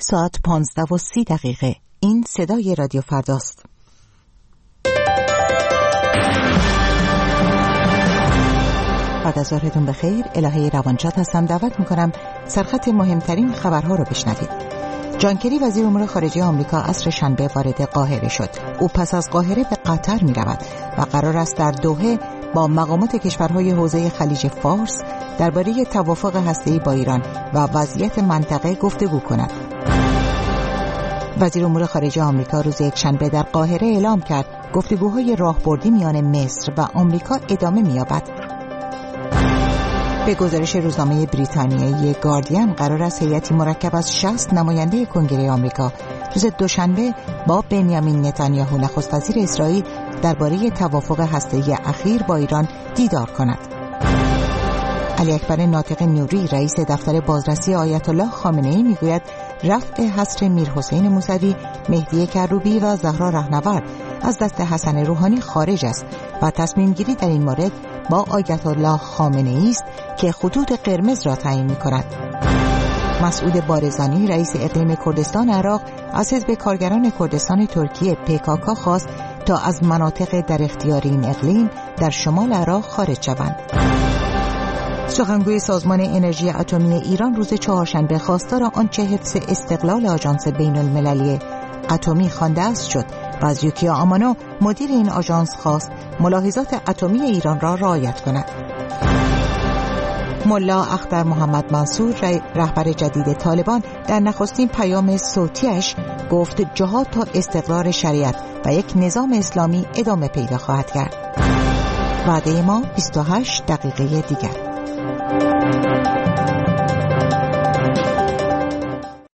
ساعت 15:30. این صدای رادیو فرداست. بعد از ظهرتون بخیر. الهه روانشاد هستم. دعوت میکنم سرخط مهمترین خبرها رو بشنوید. جان کری وزیر امور خارجه آمریکا عصر شنبه وارد قاهره شد. او پس از قاهره به قطر می رود و قرار است در دوحه با مقامات کشورهای حوزه خلیج فارس درباره توافق هسته‌ای با ایران و وضعیت منطقه گفتگو کند. وزیر امور خارجه آمریکا روز یکشنبه در قاهره اعلام کرد گفتگوهای راهبردی میان مصر و آمریکا ادامه می‌یابد. به گزارش روزنامه بریتانیایی گاردین قرار است هیئتی مرکب از 60 نماینده کنگره آمریکا روز دوشنبه با بنیامین نتانیاهو نخست وزیر اسرائیل درباره توافق هسته‌ای اخیر با ایران دیدار کند. علی اکبر ناطق نوری رئیس دفتر بازرسی آیت الله خامنه‌ای میگوید رفع حصر میرحسین موسوی، مهدی کروبی و زهرا رهنورد از دست حسن روحانی خارج است و تصمیم گیری در این مورد با آیت الله خامنه‌ای است که خطوط قرمز را تعیین می‌کند. مسعود بارزانی رئیس اقلیم کردستان عراق از حزب کارگران کردستان ترکیه PKK خواست تا از مناطق در اختیار این اقلیم در شمال عراق خارج شوند. سخنگوی سازمان انرژی اتمی ایران روز چهارشنبه خواستار آنچه حفظ استقلال آژانس بین‌المللی اتمی خوانده است شد و از یوکیا آمانو مدیر این آژانس خواست ملاحظات اتمی ایران را رعایت کند. ملا اختر محمد منصور رهبر جدید طالبان در نخستین پیام صوتیش گفت جهاد تا استقرار شریعت و یک نظام اسلامی ادامه پیدا خواهد کرد. وعده ما 28 دقیقه دیگر.